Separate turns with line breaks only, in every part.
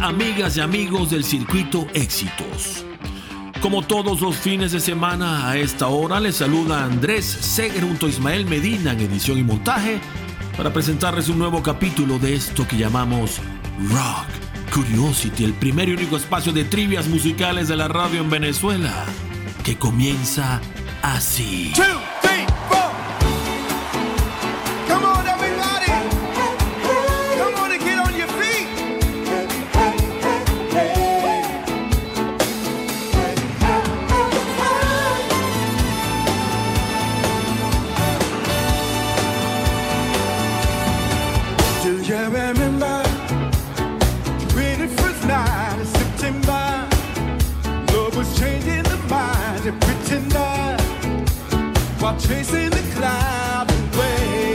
amigas y amigos del Circuito Éxitos. Como todos los fines de semana, a esta hora les saluda Andrés Seger junto a Ismael Medina en edición y montaje para presentarles un nuevo capítulo de esto que llamamos Rock Curiosity, el primer y único espacio de trivias musicales de la radio en Venezuela, que comienza así.
2, 3, 4. Come on, everybody. Come on and get on your feet. Do you remember when it first night of September? Love was changing the mind of pretender while chasing the clouds away.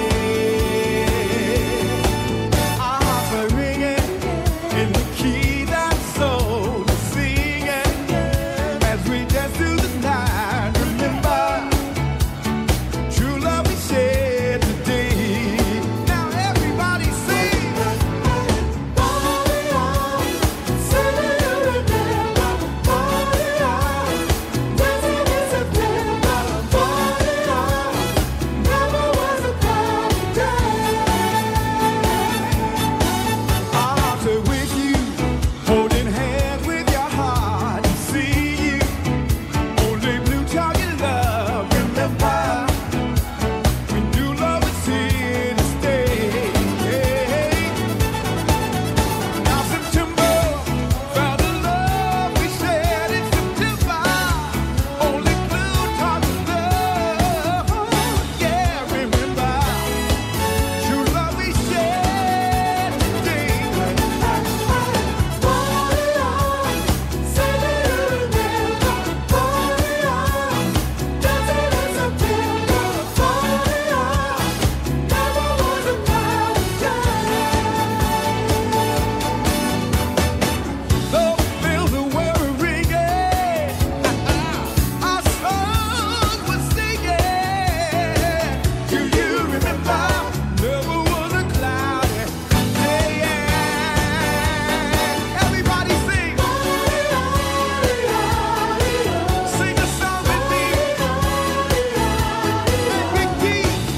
Our hearts are ringing in the key that soul is singing as we dance through the night. Remember, true love we shared today. Now everybody sing. Party on, say you remember. Party on, dancing in September. Party on, never was a cloudy day. Our hearts are with you, holding hands with your heart. See you, only blue talking love. Remember, we knew love was here to stay. Now September found the love we shared in September. Only blue talking love. Yeah, remember, true love we shared today. Party on, say you remember. Party on, dancing in September. Party on, never was a cloudy day. Love fills the world ringing. Our songs were singing. Do you remember? Never was a cloudy day. Everybody sing. Sing a song with me. Big D.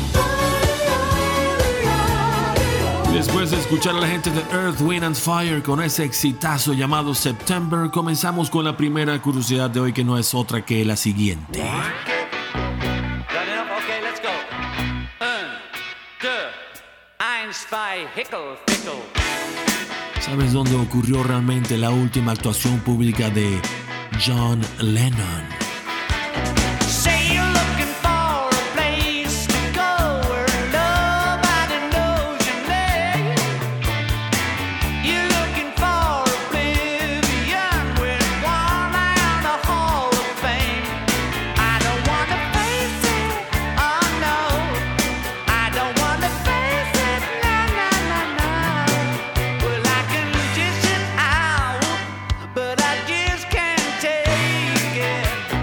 Después de escuchar a la gente de Earth, Wind and Fire con ese exitazo llamado September, comenzamos con la primera curiosidad de hoy, que no es otra que la siguiente.
Got enough? Okay, let's go. 1, 2, 1, 2, Hickle, Fickle.
¿Sabes dónde ocurrió realmente la última actuación pública de John Lennon?
Say you're looking for a place to go where nobody knows your name. You're looking for oblivion with one eye on the Hall of Fame. I don't want to face it, oh no. I don't want to face it, no, no, no, no. Well, I can dish it out, but I just can't take it.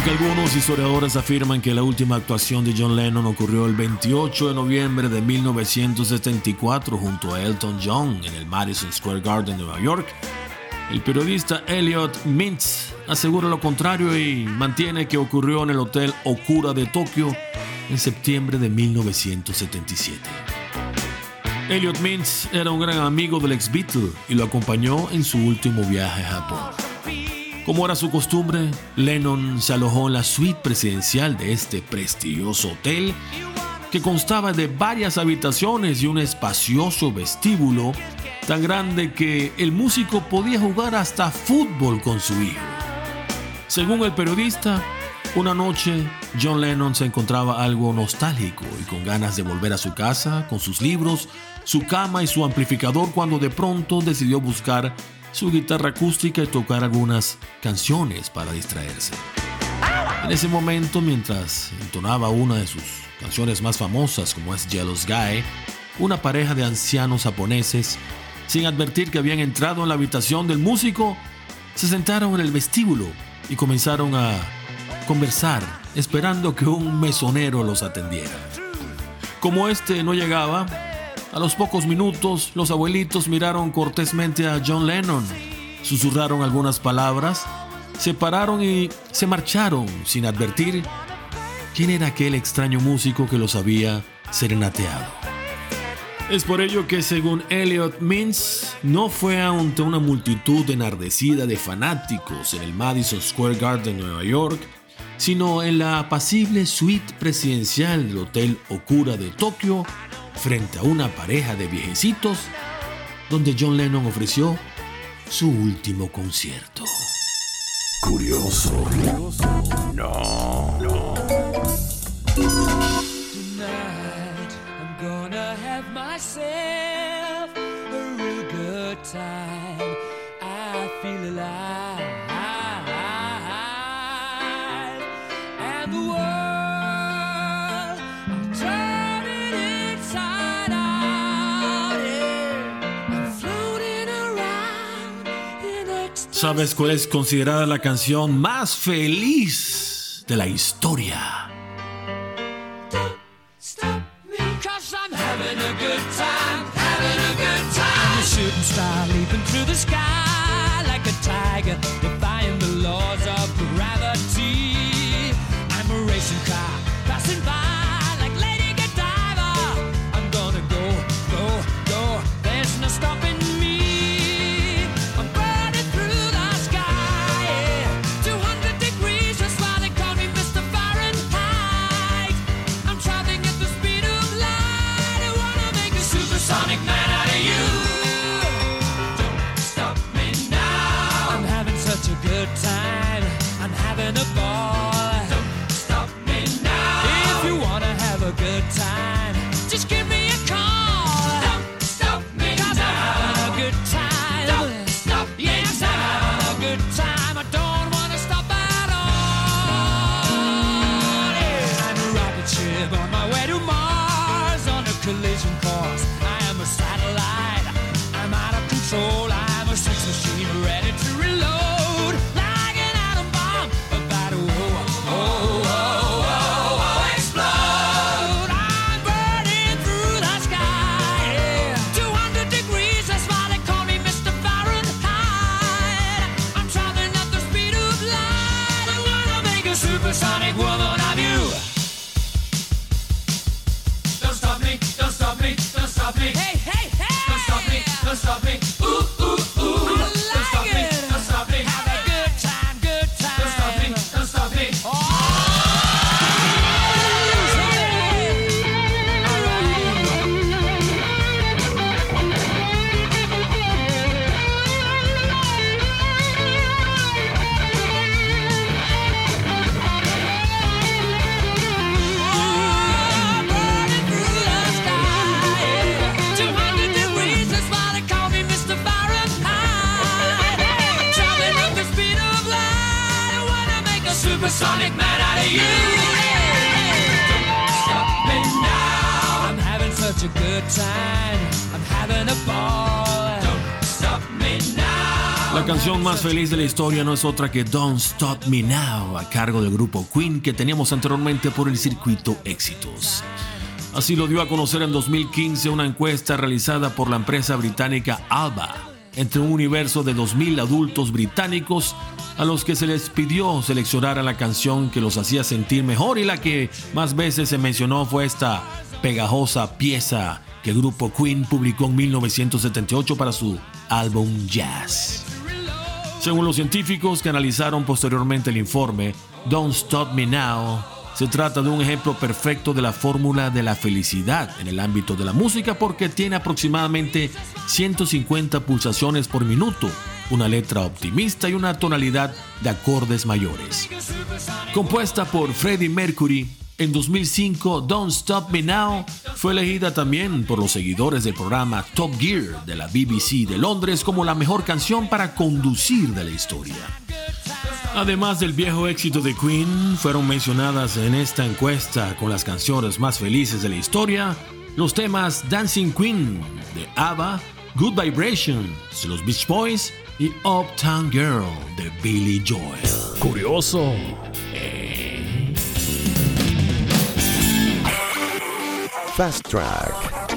Aunque algunos historiadores afirman que la última actuación de John Lennon ocurrió el 28 de noviembre de 1974 junto a Elton John en el Madison Square Garden de Nueva York, el periodista Elliot Mintz asegura lo contrario y mantiene que ocurrió en el Hotel Okura de Tokio en septiembre de 1977. Elliot Mintz era un gran amigo del ex Beatle y lo acompañó en su último viaje a Japón. Como era su costumbre, Lennon se alojó en la suite presidencial de este prestigioso hotel, que constaba de varias habitaciones y un espacioso vestíbulo tan grande que el músico podía jugar hasta fútbol con su hijo. Según el periodista, una noche John Lennon se encontraba algo nostálgico y con ganas de volver a su casa con sus libros, su cama y su amplificador cuando de pronto decidió buscar su guitarra acústica y tocar algunas canciones para distraerse. En ese momento, mientras entonaba una de sus canciones más famosas como es Jealous Guy, una pareja de ancianos japoneses, sin advertir que habían entrado en la habitación del músico, se sentaron en el vestíbulo y comenzaron a conversar, esperando que un mesonero los atendiera. Como este no llegaba, a los pocos minutos los abuelitos miraron cortésmente a John Lennon, susurraron algunas palabras, se pararon y se marcharon sin advertir quién era aquel extraño músico que los había serenateado. Es por ello que, según Elliot Mintz, no fue ante una multitud enardecida de fanáticos en el Madison Square Garden de Nueva York, sino en la apacible suite presidencial del Hotel Okura de Tokio, frente a una pareja de viejecitos, donde John Lennon ofreció su último concierto.
Curioso. No.
Myself a real good time. I feel alive, and the world I'm turning inside out. Yeah. I'm floating around in ecstasy.
¿Sabes cuál es considerada la canción más feliz de la historia?
Shooting star leaping through the sky like a tiger, defying the laws of gravity. I'm a racing car passing by like Lady Godiva. I'm gonna go, there's no stopping me. I'm burning through the sky, yeah. 200 degrees, that's why they call me Mr. Fahrenheit. I'm traveling at the speed of light. I wanna make a supersonic man out of you. Such a good time, I'm having a ball. Don't stop me now. If you wanna have a good time, just give me a call. Don't stop me 'cause now. I'm having a good time. Don't stop me yes, now. I'm having a good time. I don't wanna stop at all. Yeah. I'm a rocket ship on my way to Mars on a collision course. I am a satellite. I'm out of control. I'm a sex machine ready to reload. Supersonic woman of you. Don't stop me, don't stop me, don't stop me. Hey, hey, hey. Don't stop me, don't stop me. Ooh, ooh, ooh. I like don't stop me, don't stop me. Have a good time, good time. Don't stop me, don't stop me. Oh. Supersonic man out of you. Don't stop me now. I'm having such a good time. I'm having a ball. Don't stop me now.
La canción más feliz de la historia no es otra que Don't Stop Me Now, a cargo del grupo Queen, que teníamos anteriormente por el circuito Éxitos. Así lo dio a conocer en 2015 una encuesta realizada por la empresa británica ABBA entre un universo de 2.000 adultos británicos a los que se les pidió seleccionar a la canción que los hacía sentir mejor, y la que más veces se mencionó fue esta pegajosa pieza que el grupo Queen publicó en 1978 para su álbum Jazz. Según los científicos que analizaron posteriormente el informe, Don't Stop Me Now se trata de un ejemplo perfecto de la fórmula de la felicidad en el ámbito de la música, porque tiene aproximadamente 150 pulsaciones por minuto, una letra optimista y una tonalidad de acordes mayores. Compuesta por Freddie Mercury, en 2005, Don't Stop Me Now fue elegida también por los seguidores del programa Top Gear de la BBC de Londres como la mejor canción para conducir de la historia. Además del viejo éxito de Queen, fueron mencionadas en esta encuesta con las canciones más felices de la historia los temas Dancing Queen de ABBA, Good Vibrations de los Beach Boys y Uptown Girl de Billy Joel.
Curioso.
Fast Track.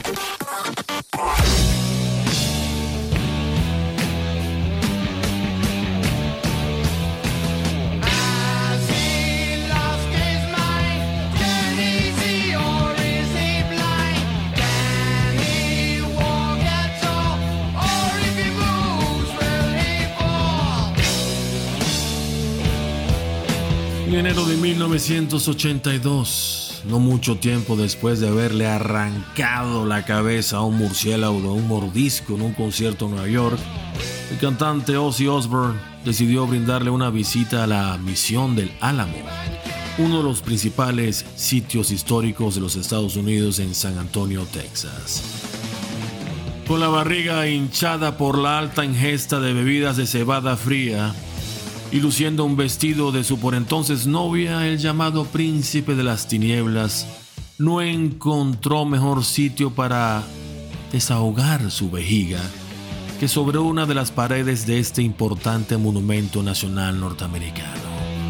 En enero de 1982, no mucho tiempo después de haberle arrancado la cabeza a un murciélago de un mordisco en un concierto en Nueva York, el cantante Ozzy Osbourne decidió brindarle una visita a la Misión del Álamo, uno de los principales sitios históricos de los Estados Unidos en San Antonio, Texas. Con la barriga hinchada por la alta ingesta de bebidas de cebada fría, y luciendo un vestido de su por entonces novia, el llamado príncipe de las tinieblas no encontró mejor sitio para desahogar su vejiga que sobre una de las paredes de este importante monumento nacional norteamericano.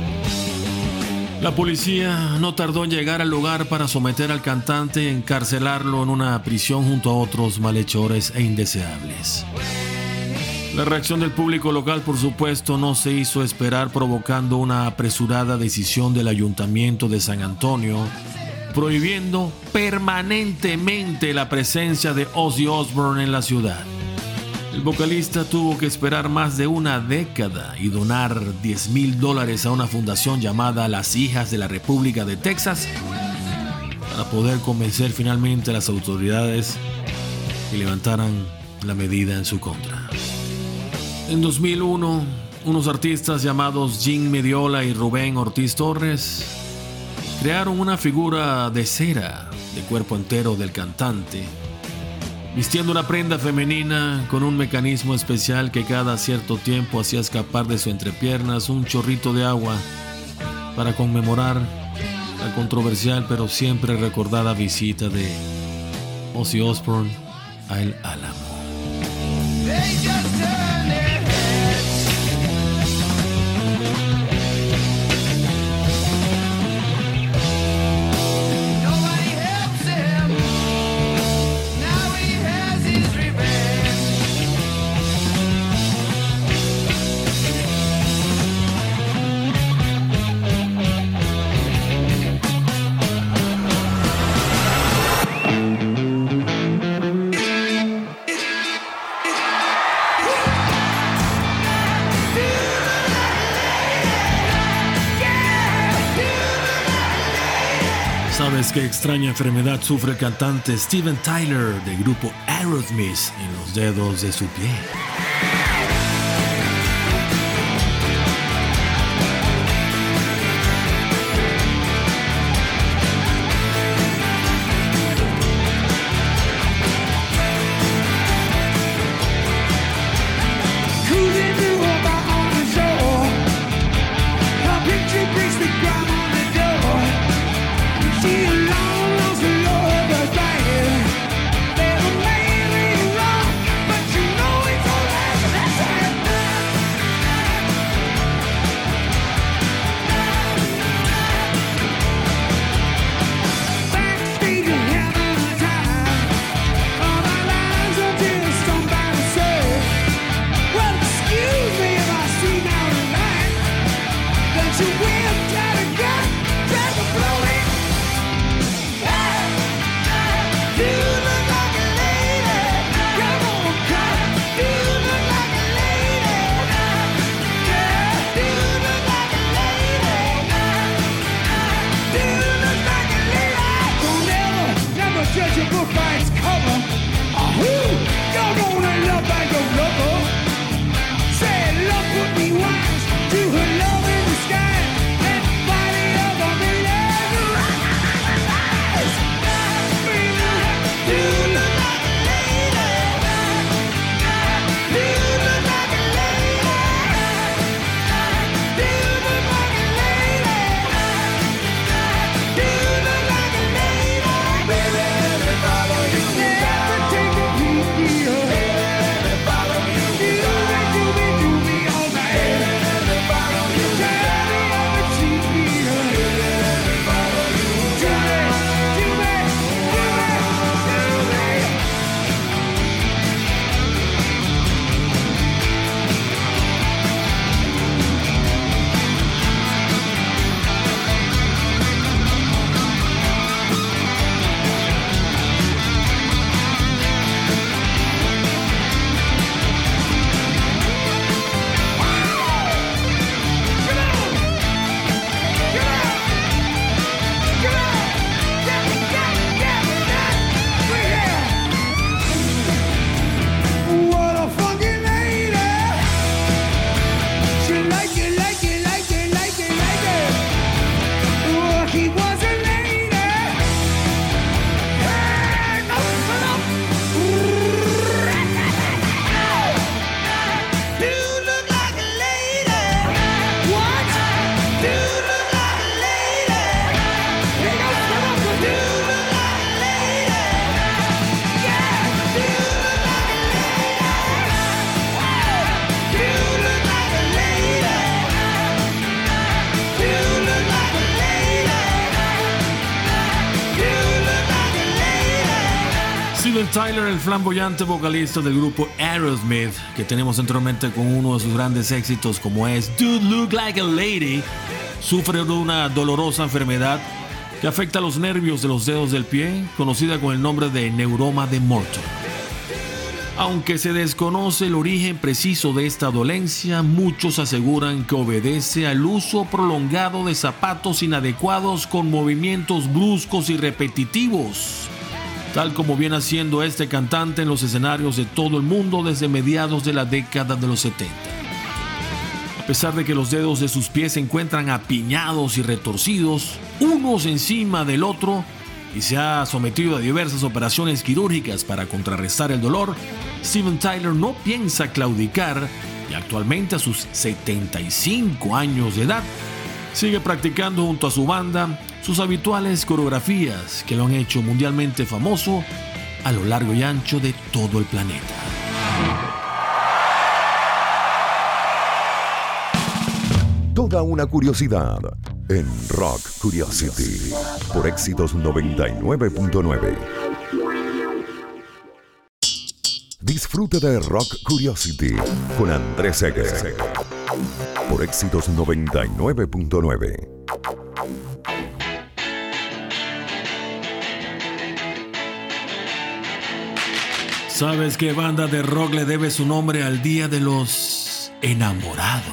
La policía no tardó en llegar al lugar para someter al cantante y encarcelarlo en una prisión junto a otros malhechores e indeseables. La reacción del público local, por supuesto, no se hizo esperar, provocando una apresurada decisión del Ayuntamiento de San Antonio, prohibiendo permanentemente la presencia de Ozzy Osbourne en la ciudad. El vocalista tuvo que esperar más de una década y donar $10,000 a una fundación llamada Las Hijas de la República de Texas para poder convencer finalmente a las autoridades que levantaran la medida en su contra. En 2001, unos artistas llamados Jim Mediola y Rubén Ortiz Torres crearon una figura de cera de cuerpo entero del cantante, vistiendo una prenda femenina con un mecanismo especial que cada cierto tiempo hacía escapar de su entrepiernas un chorrito de agua para conmemorar la controversial pero siempre recordada visita de Ozzy Osbourne a El Álamo. ¿Sabes qué extraña enfermedad sufre el cantante Steven Tyler del grupo Aerosmith en los dedos de su pie?
Baby,
Tyler, el flamboyante vocalista del grupo Aerosmith, que tenemos centralmente con uno de sus grandes éxitos como es Dude Look Like a Lady, sufre de una dolorosa enfermedad que afecta los nervios de los dedos del pie, conocida con el nombre de neuroma de Morton. Aunque se desconoce el origen preciso de esta dolencia, muchos aseguran que obedece al uso prolongado de zapatos inadecuados con movimientos bruscos y repetitivos, tal como viene haciendo este cantante en los escenarios de todo el mundo desde mediados de la década de los 70. A pesar de que los dedos de sus pies se encuentran apiñados y retorcidos, unos encima del otro, y se ha sometido a diversas operaciones quirúrgicas para contrarrestar el dolor, Steven Tyler no piensa claudicar y actualmente a sus 75 años de edad sigue practicando junto a su banda sus habituales coreografías que lo han hecho mundialmente famoso a lo largo y ancho de todo el planeta.
Toda una curiosidad en Rock Curiosity por Éxitos 99.9. Disfrute de Rock Curiosity con Andrés Seger por Éxitos 99.9.
¿Sabes qué banda de rock le debe su nombre al Día de los Enamorados?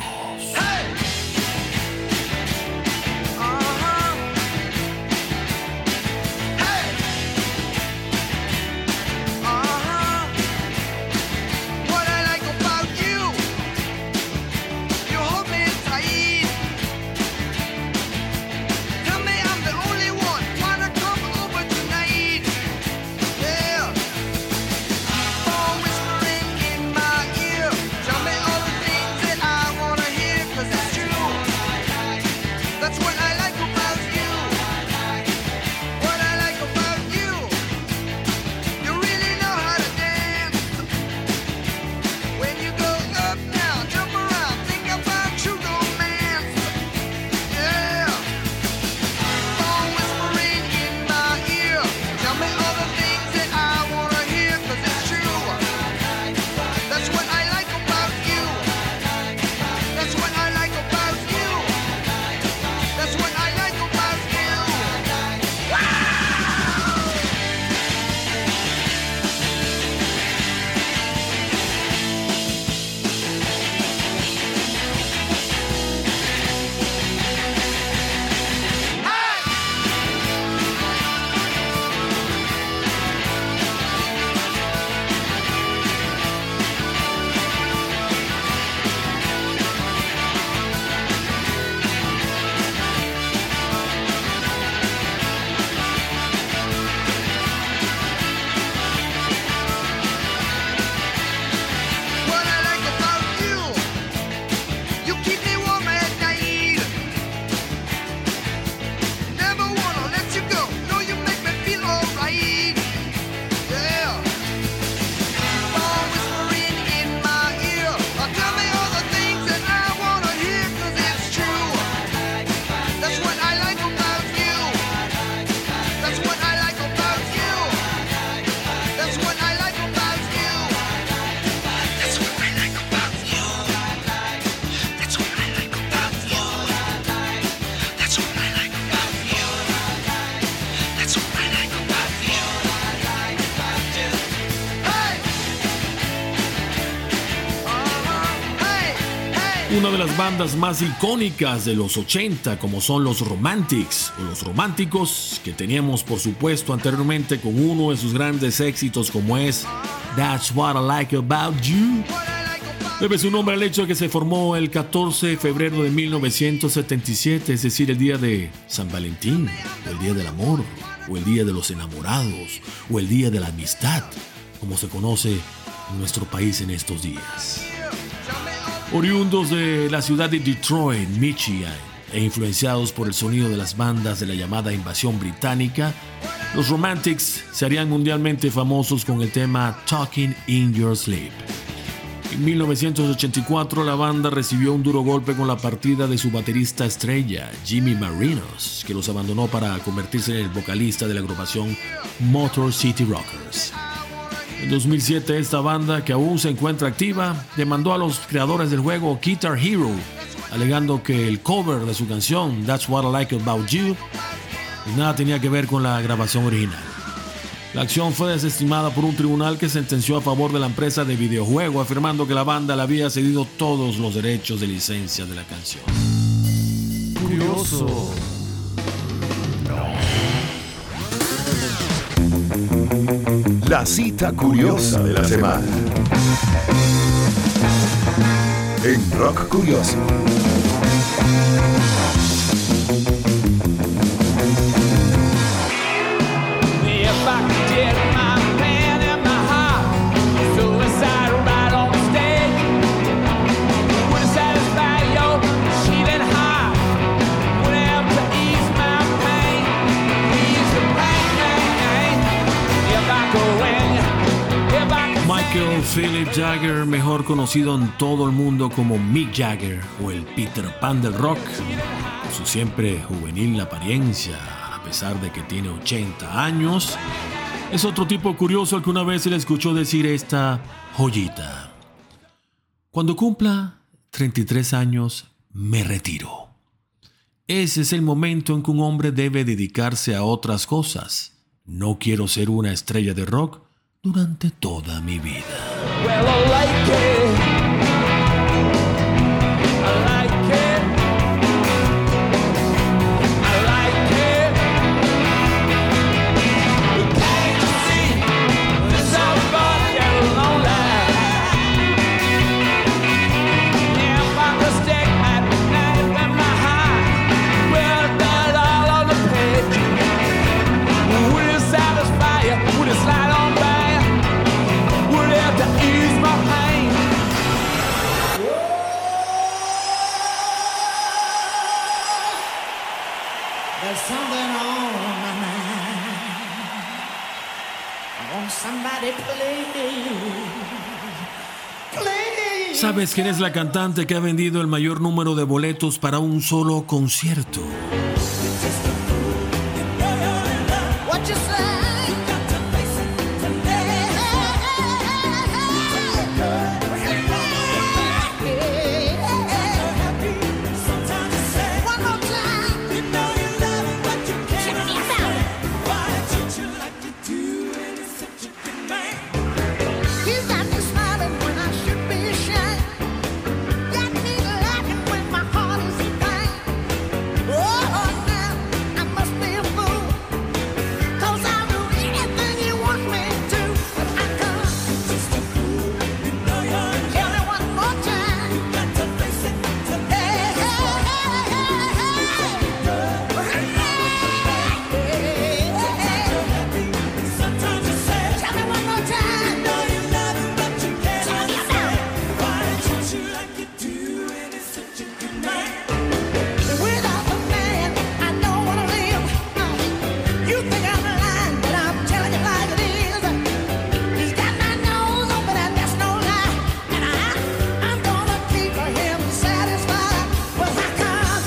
Una de las bandas más icónicas de los 80, como son los Romantics o los Románticos, que teníamos por supuesto anteriormente con uno de sus grandes éxitos como es That's What I Like About You. Debe su nombre al hecho de que se formó el 14 de febrero de 1977, es decir, el día de San Valentín, o el día del amor, o el día de los enamorados, o el día de la amistad, como se conoce en nuestro país en estos días. Oriundos de la ciudad de Detroit, Michigan, e influenciados por el sonido de las bandas de la llamada invasión británica, los Romantics se harían mundialmente famosos con el tema Talking in Your Sleep. En 1984 la banda recibió un duro golpe con la partida de su baterista estrella, Jimmy Marinos, que los abandonó para convertirse en el vocalista de la agrupación Motor City Rockers. En 2007, esta banda, que aún se encuentra activa, demandó a los creadores del juego Guitar Hero, alegando que el cover de su canción That's What I Like About You nada tenía que ver con la grabación original. La acción fue desestimada por un tribunal que sentenció a favor de la empresa de videojuego, afirmando que la banda le había cedido todos los derechos de licencia de la canción. Curioso.
La cita curiosa de la semana. En Rock Curioso.
If I could get my hand in my heart, suicide right on stage would satisfy your cheating heart, would help to ease my pain, ease the pain. If I could win, if I could
Michael Philip Jagger, mejor conocido en todo el mundo como Mick Jagger o el Peter Pan del rock, por su siempre juvenil apariencia, a pesar de que tiene 80 años, es otro tipo curioso al que una vez se le escuchó decir esta joyita: cuando cumpla 33 años, me retiro. Ese es el momento en que un hombre debe dedicarse a otras cosas. No quiero ser una estrella de rock durante toda mi vida.
well, I like it. I like it. I like it. Can't you see this outlaw and lonely? If I could stick my knife in my heart, well, that all on the page. Would it satisfy you? Would it slide on by? Would it have to ease my pain?
There's something on my mind. I want somebody please.
¿Sabes quién es la cantante que ha vendido el mayor número de boletos para un solo concierto?
What you say? One more time. Check me out. He's got me smiling when I should be ashamed. Got me laughing when my heart is in pain. Oh, now I must be a fool, 'cause I'll do anything he wants me to. But I can't. Tell me one more time. Hey, hey, tell me one more time. Tell me about it. Without the man, I don't wanna live. You think I'm lying, but I'm telling you like it is. He's got my nose open and that's no lie. And I'm gonna keep him satisfied. Well, I can't.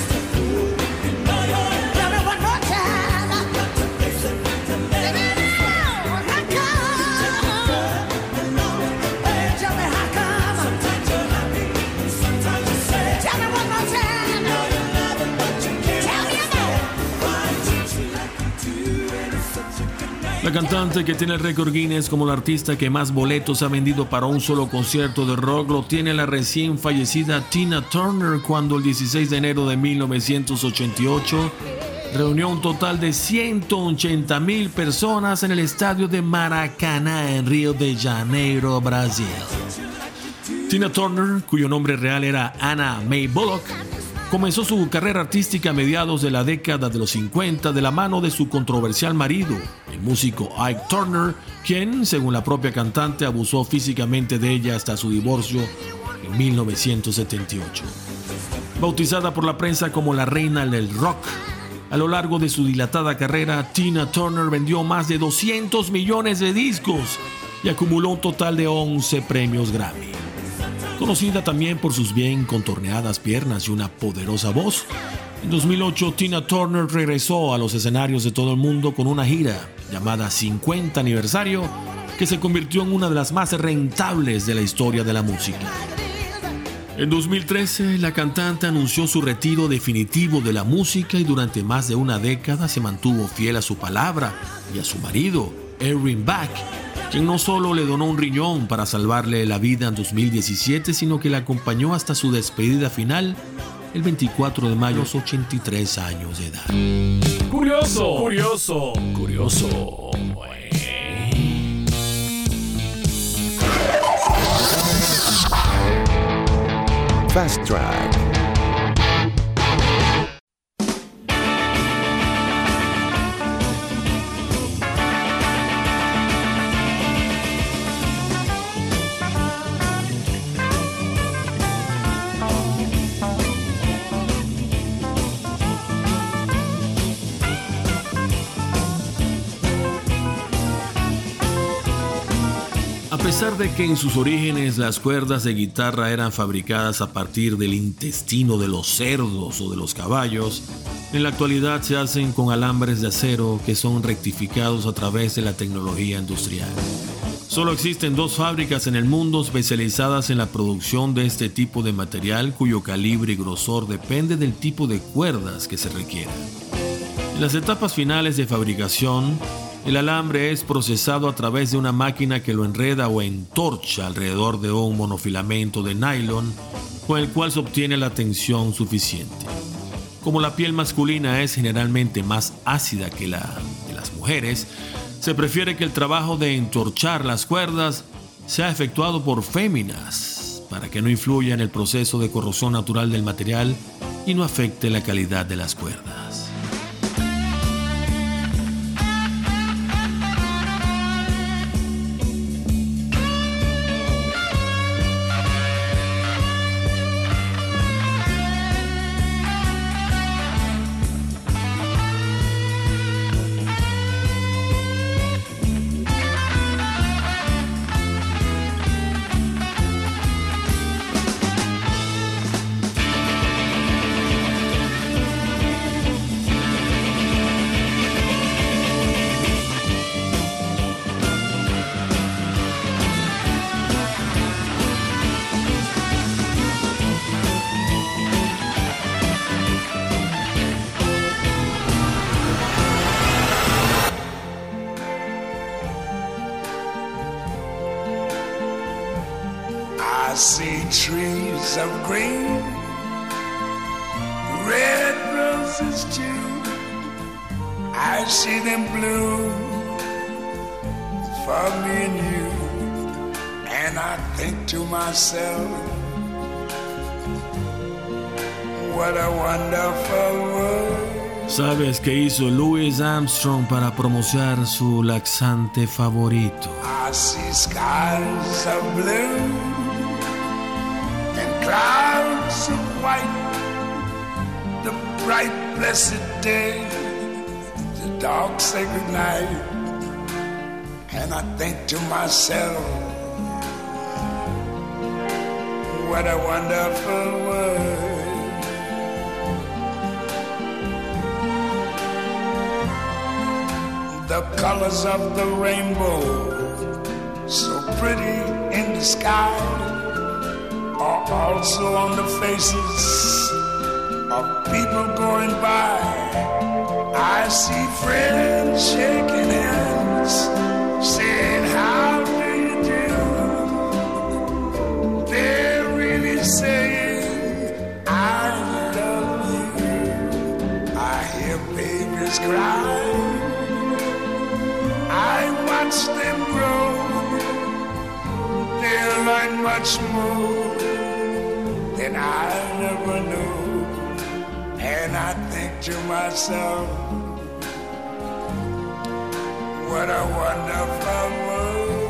Tell me one more time. Let me know. I can't. Tell me how come. Tell me one more time. Tell me about it.
La cantante que tiene el récord Guinness como la artista que más boletos ha vendido para un solo concierto de rock lo tiene la recién fallecida Tina Turner, cuando el 16 de enero de 1988 reunió un total de 180,000 personas en el estadio de Maracaná en Río de Janeiro, Brasil. Tina Turner, cuyo nombre real era Anna Mae Bullock, comenzó su carrera artística a mediados de la década de los 50 de la mano de su controversial marido, el músico Ike Turner, quien, según la propia cantante, abusó físicamente de ella hasta su divorcio en 1978. Bautizada por la prensa como la reina del rock, a lo largo de su dilatada carrera, Tina Turner vendió más de 200 millones de discos y acumuló un total de 11 premios Grammy. Conocida también por sus bien contorneadas piernas y una poderosa voz, en 2008 Tina Turner regresó a los escenarios de todo el mundo con una gira llamada 50 Aniversario, que se convirtió en una de las más rentables de la historia de la música. En 2013, la cantante anunció su retiro definitivo de la música y durante más de una década se mantuvo fiel a su palabra y a su marido, Aaron Bach, quien no solo le donó un riñón para salvarle la vida en 2017, sino que la acompañó hasta su despedida final el 24 de mayo a los 83 años de edad.
Curioso, curioso, curioso.
Fast Track.
A pesar de que en sus orígenes las cuerdas de guitarra eran fabricadas a partir del intestino de los cerdos o de los caballos, en la actualidad se hacen con alambres de acero que son rectificados a través de la tecnología industrial. Solo existen 2 fábricas en el mundo especializadas en la producción de este tipo de material, cuyo calibre y grosor depende del tipo de cuerdas que se requieran. En las etapas finales de fabricación, el alambre es procesado a través de una máquina que lo enreda o entorcha alrededor de un monofilamento de nylon con el cual se obtiene la tensión suficiente. Como la piel masculina es generalmente más ácida que la de las mujeres, se prefiere que el trabajo de entorchar las cuerdas sea efectuado por féminas para que no influya en el proceso de corrosión natural del material y no afecte la calidad de las cuerdas.
I see trees of green, red roses too. I see them bloom for me and you. And I think to myself, what a wonderful world.
¿Sabes qué hizo Louis Armstrong para promocionar su laxante favorito?
I see skies of blue and clouds of white, the bright blessed day, the dark sacred night. And I think to myself, what a wonderful world. The colors of the rainbow, so pretty in the sky, are also on the faces of people going by. I see friends shaking hands, saying, how do you do? They're really saying, I love you. I hear babies cry, I watch them grow. They'll learn much more than I never knew. And I think to myself, what a wonderful world.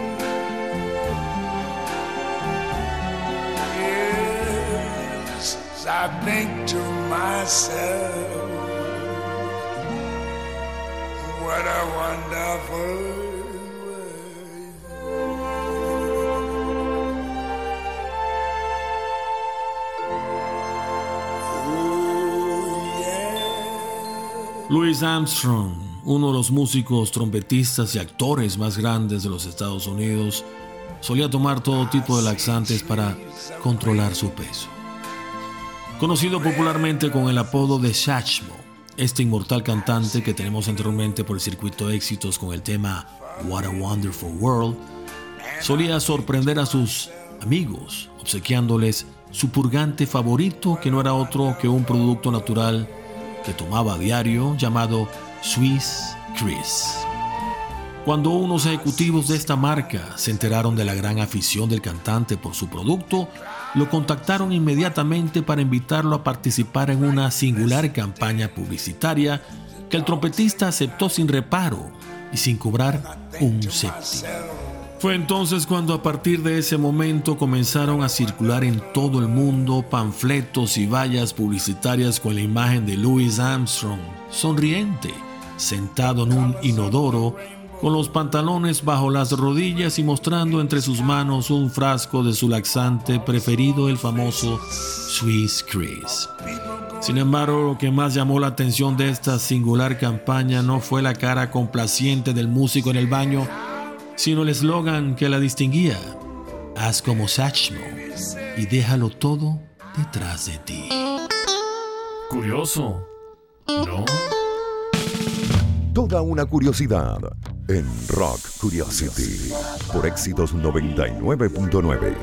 Yes, I think to myself, what a wonderful world. Oh, yeah.
Louis Armstrong, uno de los músicos, trompetistas y actores más grandes de los Estados Unidos, solía tomar todo tipo de laxantes para controlar su peso. Conocido popularmente con el apodo de Satchmo, este inmortal cantante que tenemos anteriormente por el circuito de éxitos con el tema What a Wonderful World, solía sorprender a sus amigos obsequiándoles su purgante favorito, que no era otro que un producto natural que tomaba a diario llamado Swiss Chris. Cuando unos ejecutivos de esta marca se enteraron de la gran afición del cantante por su producto, lo contactaron inmediatamente para invitarlo a participar en una singular campaña publicitaria que el trompetista aceptó sin reparo y sin cobrar un céntimo. Fue entonces cuando a partir de ese momento comenzaron a circular en todo el mundo panfletos y vallas publicitarias con la imagen de Louis Armstrong, sonriente, sentado en un inodoro, con los pantalones bajo las rodillas y mostrando entre sus manos un frasco de su laxante preferido, el famoso Swiss Chris. Sin embargo, lo que más llamó la atención de esta singular campaña no fue la cara complaciente del músico en el baño, sino el eslogan que la distinguía: haz como Satchmo y déjalo todo detrás de ti.
Curioso, ¿no?
Toda una curiosidad en Rock Curiosity por Éxitos 99.9.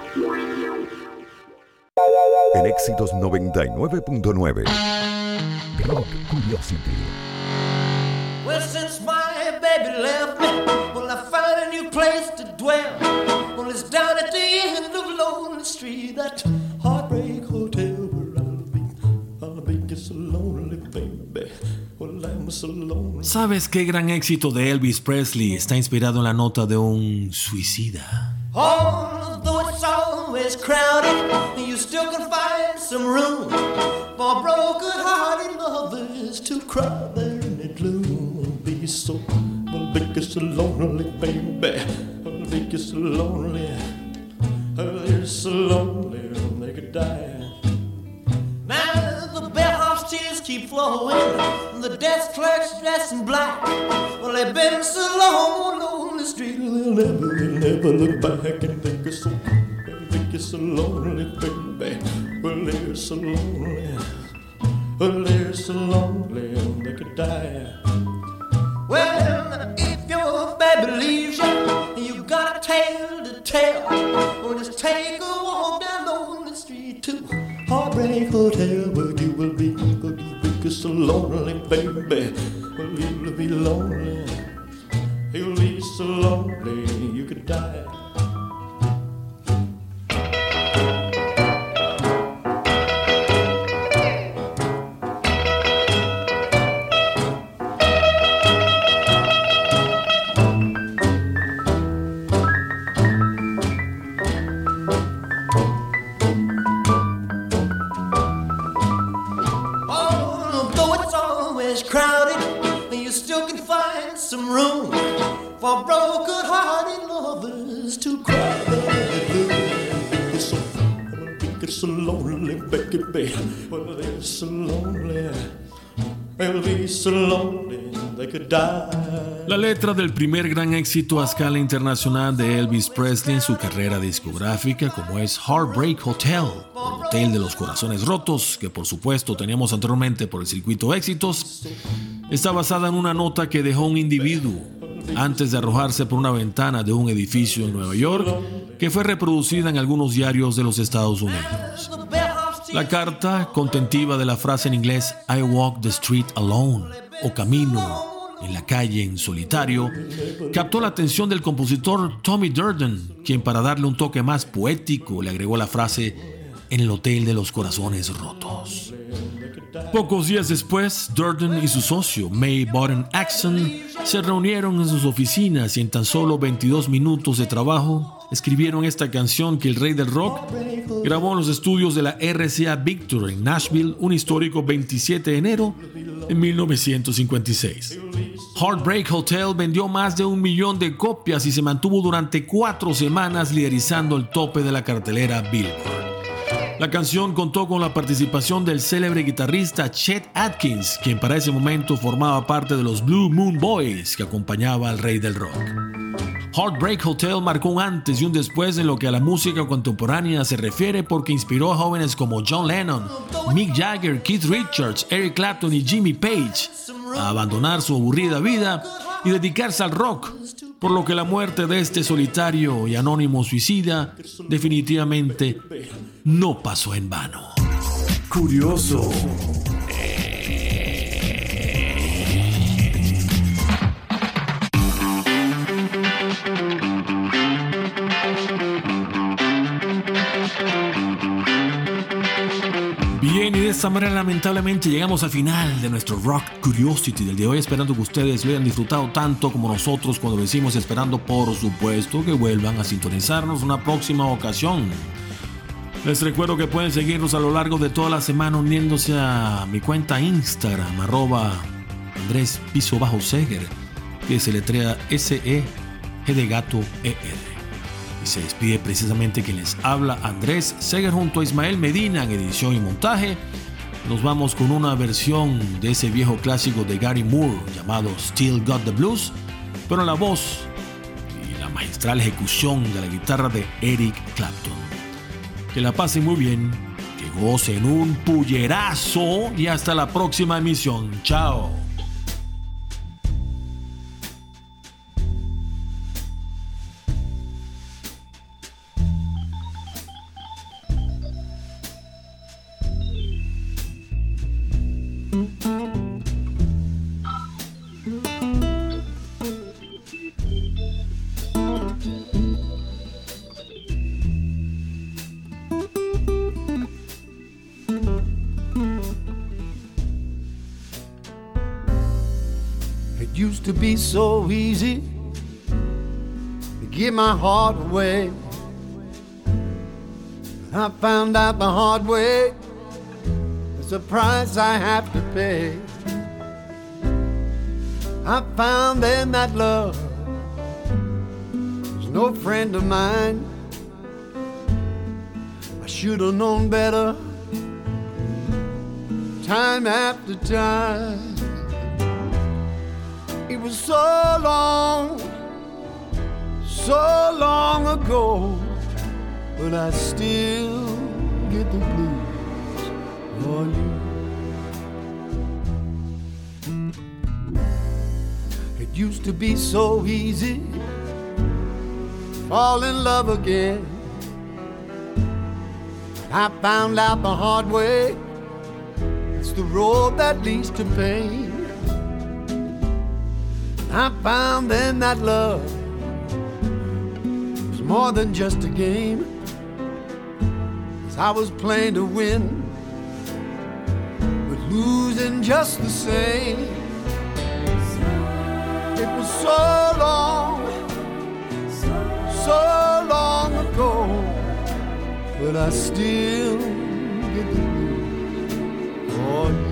En Éxitos 99.9. Rock Curiosity.
Well, since my baby left me, well, I found a new place to dwell. Well, it's down at the end of Lonely Street, that Heartbreak Hotel where I'll be just so lonely, baby. Well, I'm so lonely.
¿Sabes qué gran éxito de Elvis Presley está inspirado en la nota de un suicida?
Although it's always crowded, you still can find some room for broken-hearted lovers to cry there in the gloom. Be so, well, be so lonely, baby. Well, be so lonely. They're so lonely they could die. Now the bellhop's tears keep flowing, the desk clerk's dressed in black. Well, they've been so long on the street, they'll never look back and think it's so lonely, baby. Well, they're so lonely. Well, they're so lonely they could die. Well, if your baby leaves you, you got a tale to tell. Well, just take a walk down on the street to Heartbreak Hotel, where you will be so lonely, baby. Well, you'll be lonely. You'll be so lonely you could die. Crowded, you still can find some room for broken-hearted lovers to cry. They're so lonely, baby. Well, they're so lonely. They'll be so lonely they could die.
La letra del primer gran éxito a escala internacional de Elvis Presley en su carrera discográfica, como es Heartbreak Hotel, o Hotel de los Corazones Rotos, que por supuesto teníamos anteriormente por el circuito de éxitos, está basada en una nota que dejó un individuo antes de arrojarse por una ventana de un edificio en Nueva York, que fue reproducida en algunos diarios de los Estados Unidos. La carta, contentiva de la frase en inglés I walk the street alone, o camino en la calle en solitario, captó la atención del compositor Tommy Durden, quien para darle un toque más poético le agregó la frase en el Hotel de los Corazones Rotos. Pocos días después, Durden y su socio May Boden Axon se reunieron en sus oficinas y en tan solo 22 minutos de trabajo escribieron esta canción que el rey del rock grabó en los estudios de la RCA Victor en Nashville un histórico 27 de enero de 1956. Heartbreak Hotel vendió más de 1 millón de copias y se mantuvo durante 4 semanas liderizando el tope de la cartelera Billboard. La canción contó con la participación del célebre guitarrista Chet Atkins, quien para ese momento formaba parte de los Blue Moon Boys que acompañaba al rey del rock. Heartbreak Hotel marcó un antes y un después en lo que a la música contemporánea se refiere porque inspiró a jóvenes como John Lennon, Mick Jagger, Keith Richards, Eric Clapton y Jimmy Page a abandonar su aburrida vida y dedicarse al rock, por lo que la muerte de este solitario y anónimo suicida definitivamente no pasó en vano.
Curioso.
Bien, y de esta manera lamentablemente llegamos al final de nuestro Rock Curiosity del día de hoy, esperando que ustedes lo hayan disfrutado tanto como nosotros cuando lo hicimos, esperando por supuesto que vuelvan a sintonizarnos una próxima ocasión. Les recuerdo que pueden seguirnos a lo largo de toda la semana uniéndose a mi cuenta Instagram, @Andrés_Seger, que se letrea SEG de gato ER. Y se despide precisamente quien les habla, Andrés Seger, junto a Ismael Medina en edición y montaje. Nos vamos con una versión de ese viejo clásico de Gary Moore llamado Still Got the Blues, pero en la voz y la magistral ejecución de la guitarra de Eric Clapton. Que la pasen muy bien, que gocen un pullerazo y hasta la próxima emisión. Chao.
Used to be so easy to give my heart away. I found out the hard way. It's a price I have to pay. I found then that love was no friend of mine. I should have known better time after time. It was so long ago, but I still get the blues for you. It used to be so easy to fall in love again. I found out the hard way, it's the road that leads to pain. I found then that love was more than just a game, 'cause I was playing to win, but losing just the same. It was so long ago, but I still get the blues for you.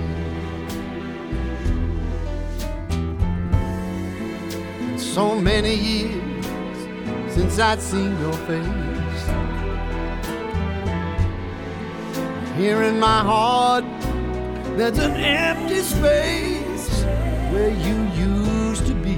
So many years since I'd seen your face. Here in my heart, there's an empty space where you used to be.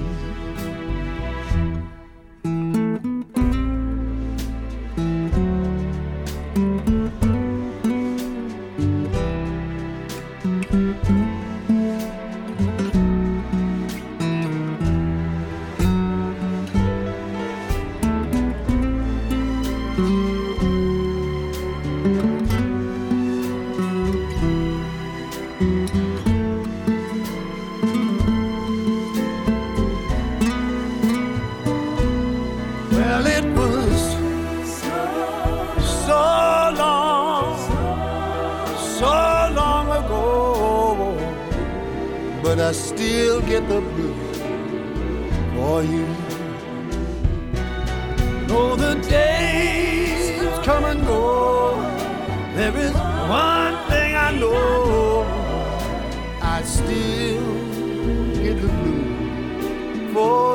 But I still get the blues for you. Though the days come and go, there is one thing I know, I still get the blues for